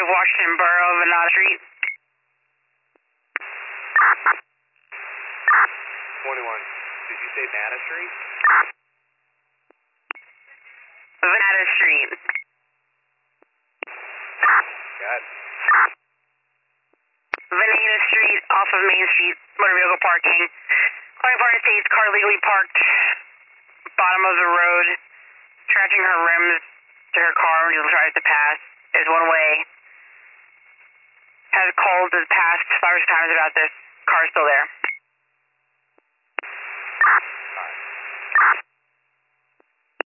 Washington Borough, Venata Street. 21. Did you say Venata Street? Venata Street. Got it. Venata Street off of Main Street, motor vehicle parking. Client party states car legally parked, bottom of the road, scratching her rims to her car when he tries to pass. Is one way. Has called the past 5 or 6 times about this. Car's still there.